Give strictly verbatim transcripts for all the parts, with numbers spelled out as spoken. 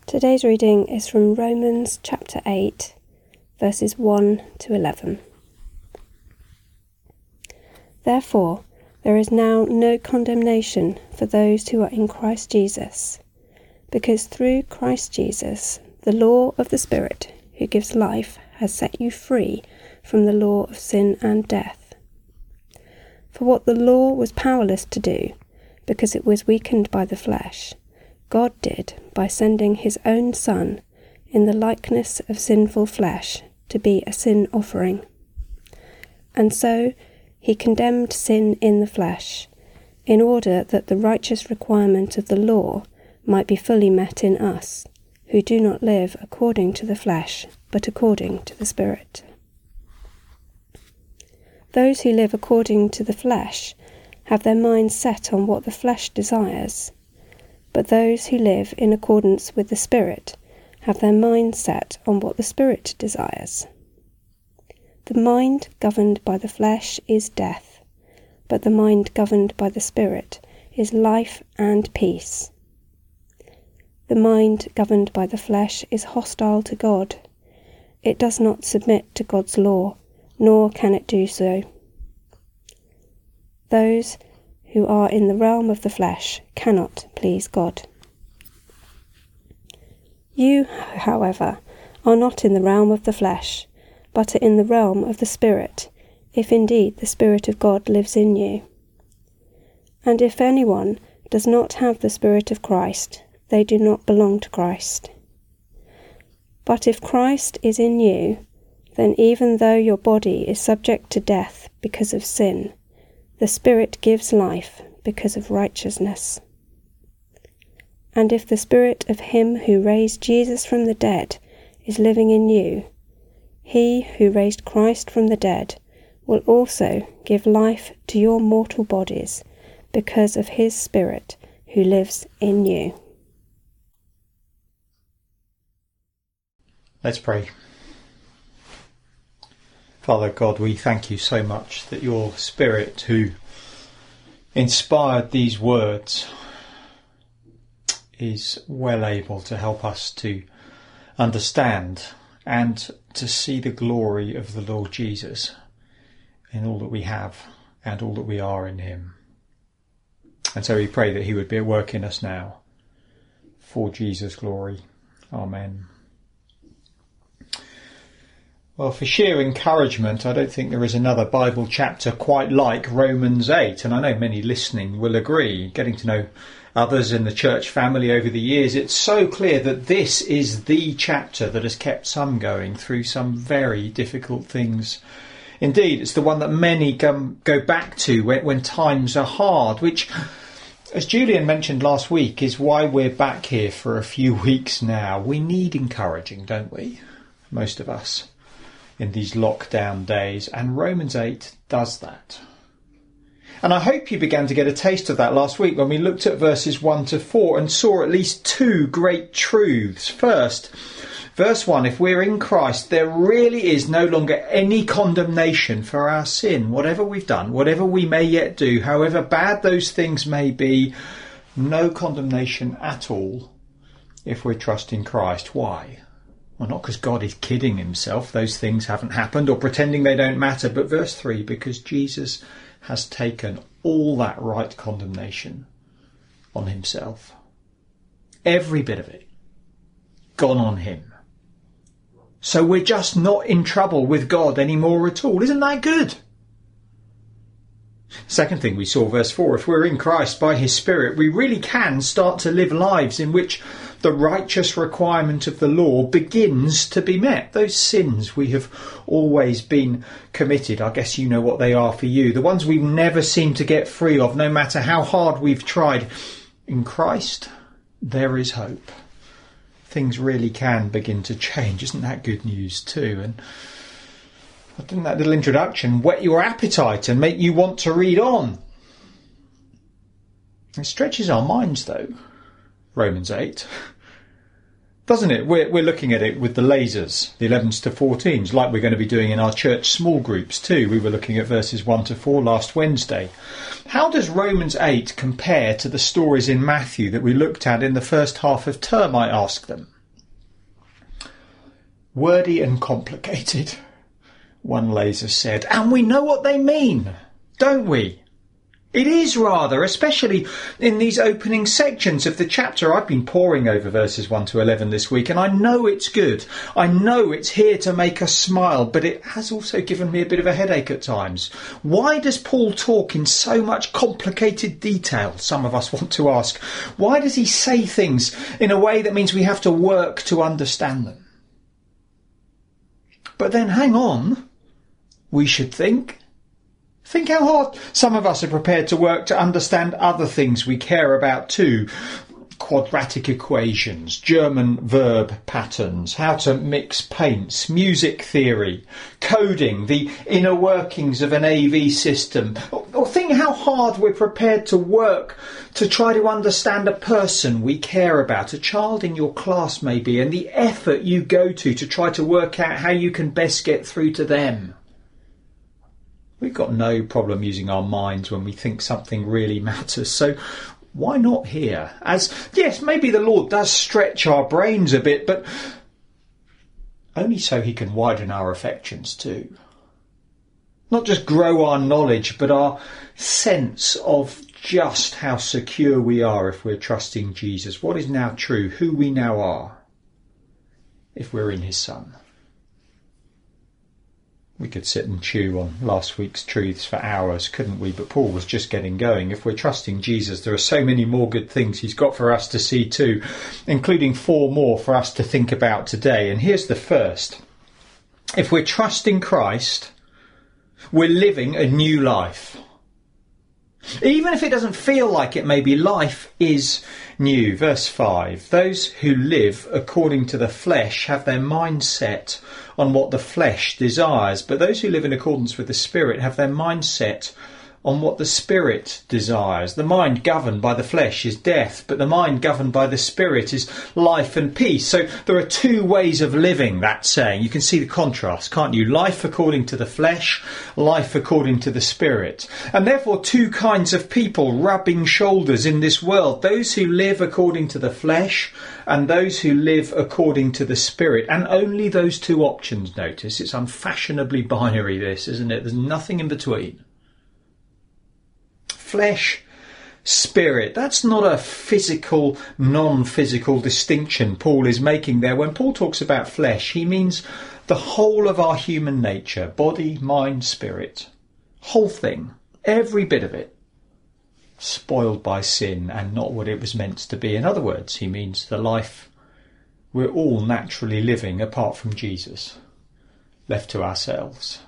Today's reading is from Romans chapter eight, verses one to eleven. Therefore, there is now no condemnation for those who are in Christ Jesus, because through Christ Jesus, the law of the Spirit who gives life has set you free from the law of sin and death. For what the law was powerless to do, because it was weakened by the flesh, God did by sending his own Son in the likeness of sinful flesh to be a sin offering. And so he condemned sin in the flesh, in order that the righteous requirement of the law might be fully met in us, who do not live according to the flesh, but according to the Spirit. Those who live according to the flesh have their minds set on what the flesh desires, but those who live in accordance with the Spirit have their minds set on what the Spirit desires. The mind governed by the flesh is death, but the mind governed by the Spirit is life and peace. The mind governed by the flesh is hostile to God. It does not submit to God's law, nor can it do so. Those who are in the realm of the flesh cannot please God. You, however, are not in the realm of the flesh, but are in the realm of the Spirit, if indeed the Spirit of God lives in you. And if anyone does not have the Spirit of Christ, they do not belong to Christ. But if Christ is in you, then even though your body is subject to death because of sin, the Spirit gives life because of righteousness. And if the Spirit of him who raised Jesus from the dead is living in you, he who raised Christ from the dead will also give life to your mortal bodies because of his Spirit who lives in you. Let's pray. Father God, we thank you so much that your Spirit who inspired these words is well able to help us to understand and to see the glory of the Lord Jesus in all that we have and all that we are in him. And so we pray that he would be at work in us now for Jesus' glory. Amen. Well, for sheer encouragement, I don't think there is another Bible chapter quite like Romans eight, and I know many listening will agree. Getting to know others in the church family over the years, it's so clear that this is the chapter that has kept some going through some very difficult things. Indeed, it's the one that many come, go back to when, when times are hard, which, as Julian mentioned last week, is why we're back here for a few weeks now. We need encouraging, don't we? Most of us, in these lockdown days, and Romans eight does that. And I hope you began to get a taste of that last week when we looked at verses one to four and saw at least two great truths. First, verse one, if we're in Christ, there really is no longer any condemnation for our sin. Whatever we've done, whatever we may yet do, however bad those things may be, no condemnation at all if we trust in Christ. Why? Well, not because God is kidding himself, those things haven't happened, or pretending they don't matter, but verse three, because Jesus has taken all that right condemnation on himself. Every bit of it gone on him. So we're just not in trouble with God anymore at all. Isn't that good? Second thing we saw, verse four, if we're in Christ by his Spirit, we really can start to live lives in which the righteous requirement of the law begins to be met. Those sins we have always been committed, I guess you know what they are for you. The ones we never seem to get free of, no matter how hard we've tried. In Christ, there is hope. Things really can begin to change. Isn't that good news too? And didn't that little introduction whet your appetite and make you want to read on? It stretches our minds though, Romans eight. Doesn't it? We're, we're looking at it with the lasers, the elevens to fourteens, like we're going to be doing in our church small groups too. We were looking at verses one to four last Wednesday. How does Romans eight compare to the stories in Matthew that we looked at in the first half of term, I ask them? Wordy and complicated, one laser said. And we know what they mean, don't we? It is rather, especially in these opening sections of the chapter. I've been poring over verses one to eleven this week, and I know it's good. I know it's here to make us smile, but it has also given me a bit of a headache at times. Why does Paul talk in so much complicated detail, some of us want to ask? Why does he say things in a way that means we have to work to understand them? But then hang on, we should think. Think how hard some of us are prepared to work to understand other things we care about too. Quadratic equations, German verb patterns, how to mix paints, music theory, coding, the inner workings of an A V system. Or, or think how hard we're prepared to work to try to understand a person we care about, a child in your class maybe, and the effort you go to to try to work out how you can best get through to them. We've got no problem using our minds when we think something really matters. So why not here? As, yes, maybe the Lord does stretch our brains a bit, but only so he can widen our affections too. Not just grow our knowledge, but our sense of just how secure we are if we're trusting Jesus. What is now true, who we now are, if we're in his Son. We could sit and chew on last week's truths for hours, couldn't we? But Paul was just getting going. If we're trusting Jesus, there are so many more good things he's got for us to see too, including four more for us to think about today. And here's the first. If we're trusting Christ, we're living a new life. Even if it doesn't feel like it, maybe life is new. Verse five, those who live according to the flesh have their mind set on what the flesh desires, but those who live in accordance with the Spirit have their mind set on what the Spirit desires. The mind governed by the flesh is death, but the mind governed by the Spirit is life and peace. So there are two ways of living, that saying. You can see the contrast, can't you? Life according to the flesh, life according to the Spirit. And therefore two kinds of people rubbing shoulders in this world. Those who live according to the flesh and those who live according to the Spirit. And only those two options, notice. It's unfashionably binary, this, isn't it? There's nothing in between. Flesh, spirit. That's not a physical, non-physical distinction Paul is making there. When Paul talks about flesh, he means the whole of our human nature, body, mind, spirit. Whole thing, every bit of it, spoiled by sin and not what it was meant to be. In other words, he means the life we're all naturally living apart from Jesus, left to ourselves.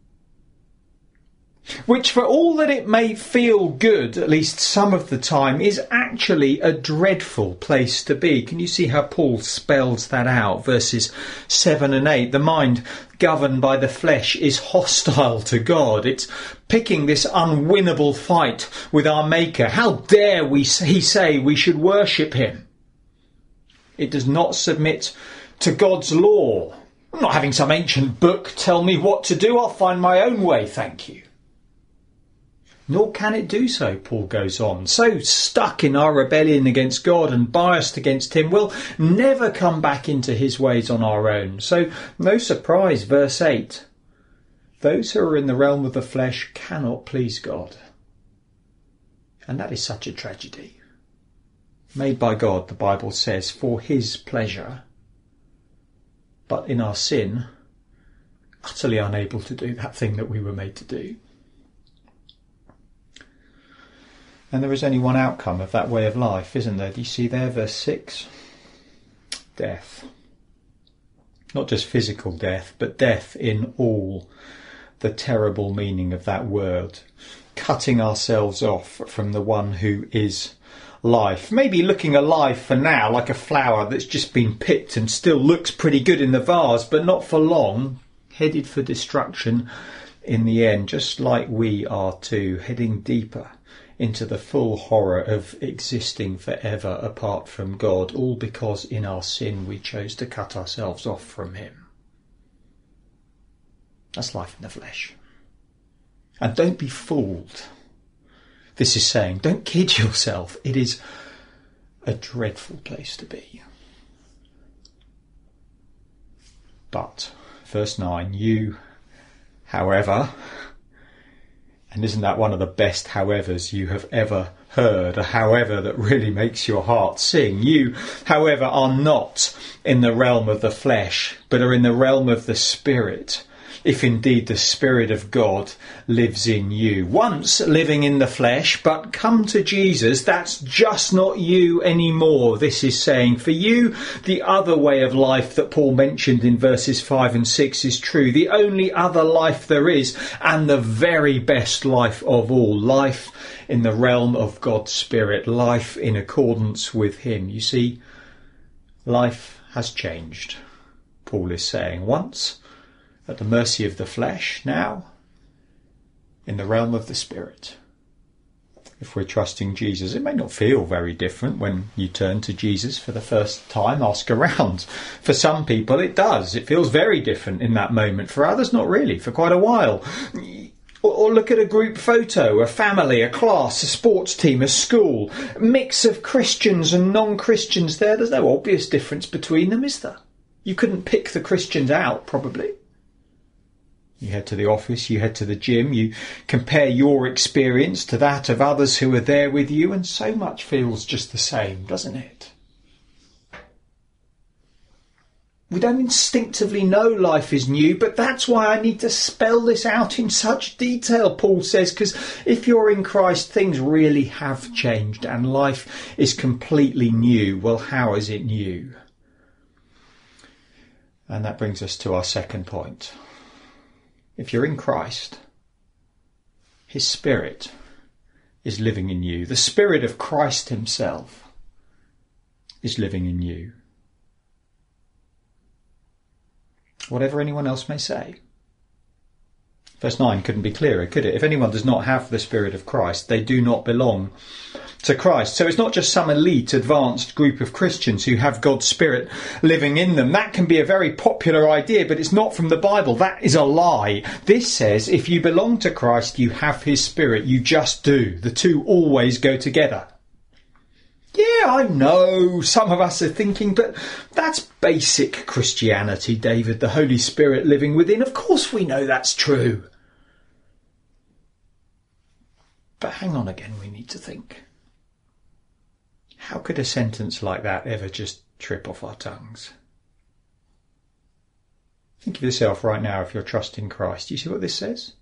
Which, for all that it may feel good, at least some of the time, is actually a dreadful place to be. Can you see how Paul spells that out? Verses seven and eight. The mind governed by the flesh is hostile to God. It's picking this unwinnable fight with our Maker. How dare we, he say, we should worship him? It does not submit to God's law. I'm not having some ancient book tell me what to do. I'll find my own way, thank you. Nor can it do so, Paul goes on. So stuck in our rebellion against God and biased against him, we'll never come back into his ways on our own. So no surprise, verse eight. Those who are in the realm of the flesh cannot please God. And that is such a tragedy. Made by God, the Bible says, for his pleasure. But in our sin, utterly unable to do that thing that we were made to do. And there is only one outcome of that way of life, isn't there? Do you see there, verse six? Death. Not just physical death, but death in all the terrible meaning of that word. Cutting ourselves off from the one who is life. Maybe looking alive for now, like a flower that's just been picked and still looks pretty good in the vase, but not for long, headed for destruction in the end, just like we are too, heading deeper into the full horror of existing forever apart from God, all because in our sin we chose to cut ourselves off from him. That's life in the flesh. And don't be fooled. This is saying, don't kid yourself. It is a dreadful place to be. But, verse nine, you, however, and isn't that one of the best howevers you have ever heard, a however that really makes your heart sing? You, however, are not in the realm of the flesh, but are in the realm of the Spirit, if indeed the Spirit of God lives in you. Once living in the flesh, but come to Jesus, that's just not you anymore, this is saying. For you, the other way of life that Paul mentioned in verses five and six is true. The only other life there is, and the very best life of all. Life in the realm of God's Spirit. Life in accordance with Him. You see, life has changed, Paul is saying. Once at the mercy of the flesh, now in the realm of the Spirit. If we're trusting Jesus, it may not feel very different when you turn to Jesus for the first time. Ask around. For some people it does. It feels very different in that moment. For others, not really, for quite a while. Or look at a group photo, a family, a class, a sports team, a school, a mix of Christians and non-Christians there. There's no obvious difference between them, is there? You couldn't pick the Christians out, probably. You head to the office, you head to the gym, you compare your experience to that of others who are there with you, and so much feels just the same, doesn't it? We don't instinctively know life is new, but that's why I need to spell this out in such detail, Paul says, because if you're in Christ, things really have changed and life is completely new. Well, how is it new? And that brings us to our second point. If you're in Christ, His Spirit is living in you. The Spirit of Christ Himself is living in you. Whatever anyone else may say. Verse nine couldn't be clearer, could it? If anyone does not have the Spirit of Christ, they do not belong to Christ. So it's not just some elite, advanced group of Christians who have God's Spirit living in them. That can be a very popular idea, but it's not from the Bible. That is a lie. This says if you belong to Christ, you have His Spirit. You just do. The two always go together. Yeah, I know some of us are thinking, but that's basic Christianity, David, the Holy Spirit living within. Of course we know that's true. But hang on again, we need to think. How could a sentence like that ever just trip off our tongues? Think of yourself right now if you're trusting Christ. Do you see what this says?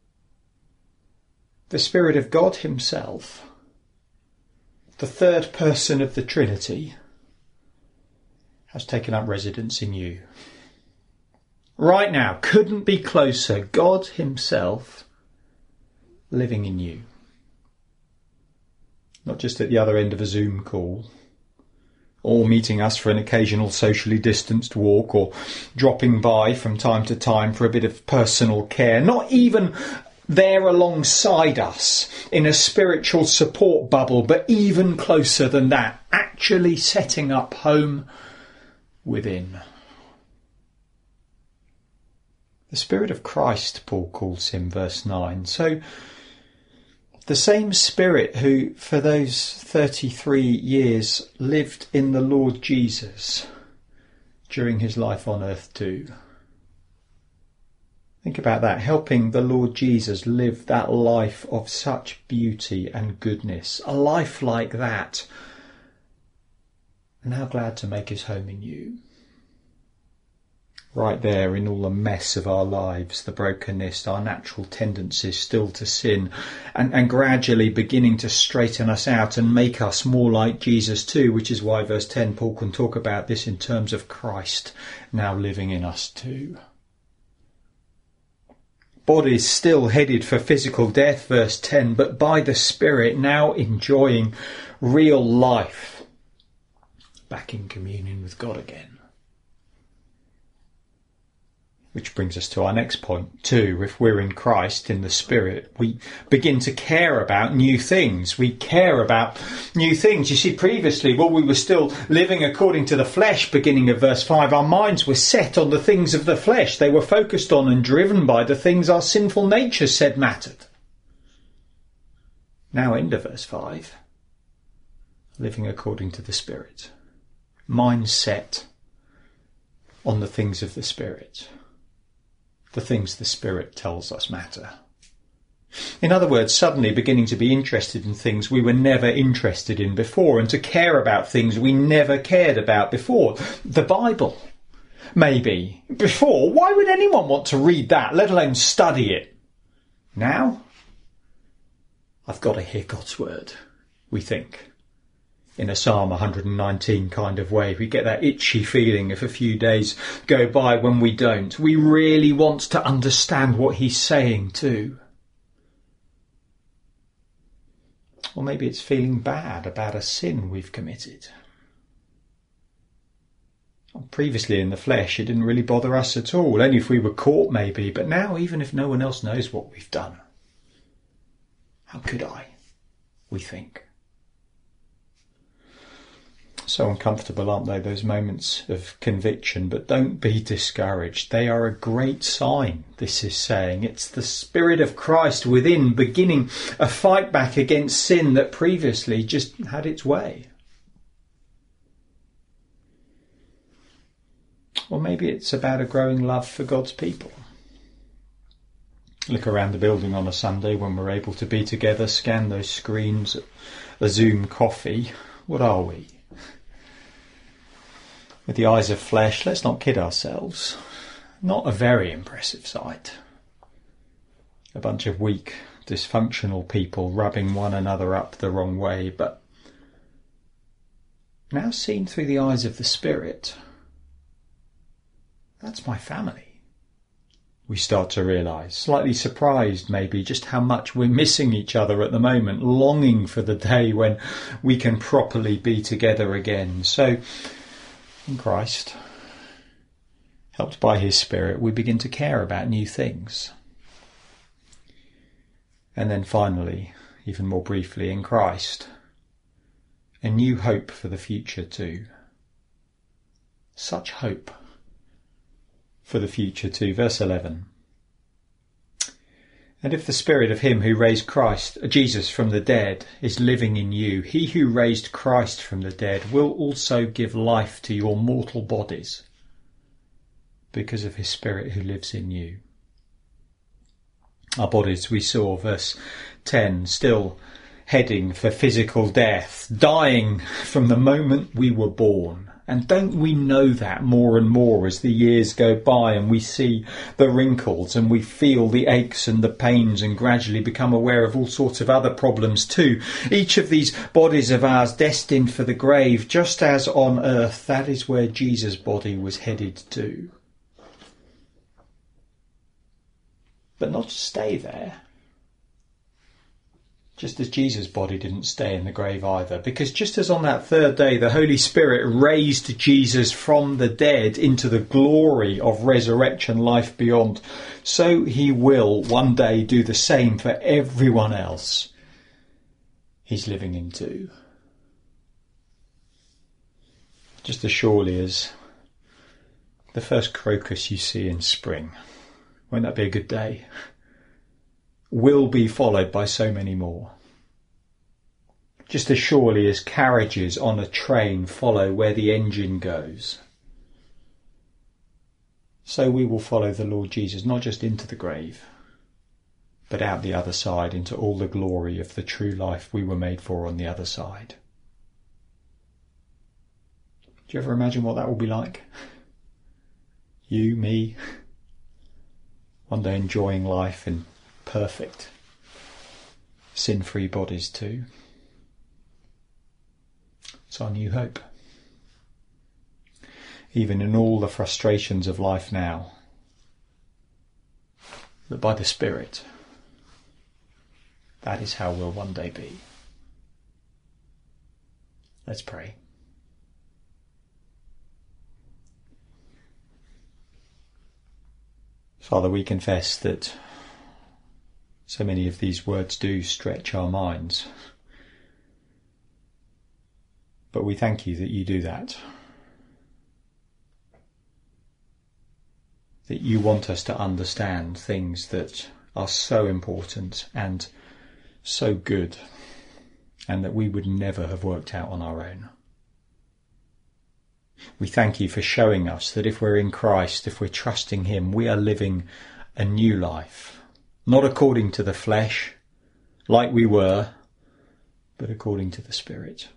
The Spirit of God Himself, the third person of the Trinity, has taken up residence in you. Right now, couldn't be closer. God Himself living in you. Not just at the other end of a Zoom call, or meeting us for an occasional socially distanced walk, or dropping by from time to time for a bit of personal care. Not even there alongside us in a spiritual support bubble, but even closer than that, actually setting up home within. The Spirit of Christ, Paul calls Him, verse nine. So the same Spirit who for those thirty-three years lived in the Lord Jesus during His life on earth too. Think about that, helping the Lord Jesus live that life of such beauty and goodness. A life like that. And how glad to make His home in you. Right there in all the mess of our lives, the brokenness, our natural tendencies still to sin, and, and gradually beginning to straighten us out and make us more like Jesus too, which is why verse ten, Paul can talk about this in terms of Christ now living in us too. Bodies still headed for physical death, verse ten, but by the Spirit now enjoying real life, back in communion with God again. Which brings us to our next point too. If we're in Christ, in the Spirit, we begin to care about new things. We care about new things. You see, previously, while we were still living according to the flesh, beginning of verse five, our minds were set on the things of the flesh. They were focused on and driven by the things our sinful nature said mattered. Now, end of verse five, living according to the Spirit. Mind set on the things of the Spirit, the things the Spirit tells us matter. In other words, suddenly beginning to be interested in things we were never interested in before, and to care about things we never cared about before. The Bible, maybe. Before, why would anyone want to read that, let alone study it? Now, I've got to hear God's word, we think. In a Psalm one nineteen kind of way, we get that itchy feeling if a few days go by when we don't. We really want to understand what he's saying too. Or maybe it's feeling bad about a sin we've committed. Previously in the flesh, it didn't really bother us at all, only if we were caught maybe. But now, even if no one else knows what we've done, how could I, we think. So uncomfortable, aren't they, those moments of conviction? But don't be discouraged. They are a great sign, this is saying. It's the Spirit of Christ within beginning a fight back against sin that previously just had its way. Or maybe it's about a growing love for God's people. Look around the building on a Sunday when we're able to be together, scan those screens at a Zoom coffee. What are we? With the eyes of flesh, let's not kid ourselves. Not a very impressive sight. A bunch of weak, dysfunctional people rubbing one another up the wrong way, but now seen through the eyes of the Spirit, that's my family. We start to realise, slightly surprised maybe, just how much we're missing each other at the moment, longing for the day when we can properly be together again. So, in Christ, helped by his Spirit, we begin to care about new things. And then finally, even more briefly, in Christ, a new hope for the future too. Such hope for the future too. Verse eleven. And if the Spirit of him who raised Christ, Jesus from the dead, is living in you, he who raised Christ from the dead will also give life to your mortal bodies because of his Spirit who lives in you. Our bodies, we saw, verse ten, still heading for physical death, dying from the moment we were born. And don't we know that more and more as the years go by and we see the wrinkles and we feel the aches and the pains and gradually become aware of all sorts of other problems too. Each of these bodies of ours destined for the grave, just as on earth, that is where Jesus' body was headed to. But not to stay there. Just as Jesus' body didn't stay in the grave either. Because just as on that third day the Holy Spirit raised Jesus from the dead into the glory of resurrection life beyond, so he will one day do the same for everyone else he's living in too. Just as surely as the first crocus you see in spring, won't that be a good day? Will be followed by so many more. Just as surely as carriages on a train follow where the engine goes, so we will follow the Lord Jesus, not just into the grave, but out the other side into all the glory of the true life we were made for on the other side. Do you ever imagine what that will be like? You, me, one day enjoying life in perfect, sin-free bodies too. It's our new hope. Even in all the frustrations of life now, that by the Spirit, that is how we'll one day be. Let's pray. Father, we confess that so many of these words do stretch our minds. But we thank you that you do that. That you want us to understand things that are so important and so good, and that we would never have worked out on our own. We thank you for showing us that if we're in Christ, if we're trusting him, we are living a new life, not according to the flesh, like we were, but according to the Spirit.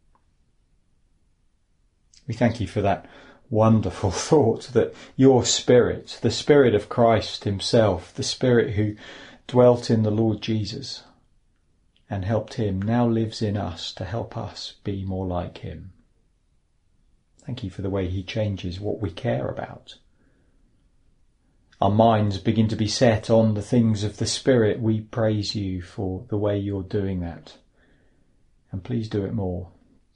We thank you for that wonderful thought that your Spirit, the Spirit of Christ himself, the Spirit who dwelt in the Lord Jesus and helped him, now lives in us to help us be more like him. Thank you for the way he changes what we care about. Our minds begin to be set on the things of the Spirit. We praise you for the way you're doing that. And please do it more.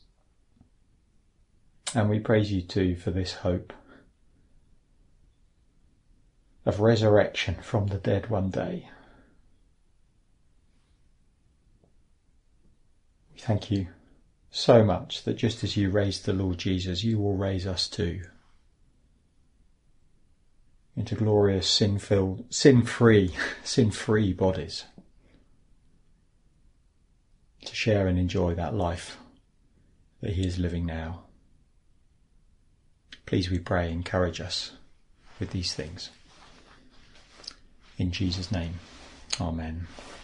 And we praise you too for this hope of resurrection from the dead one day. We thank you so much that just as you raised the Lord Jesus, you will raise us too into glorious sin-filled, sin-free, sin-free bodies to share and enjoy that life that he is living now. Please, we pray, encourage us with these things. In Jesus' name, amen.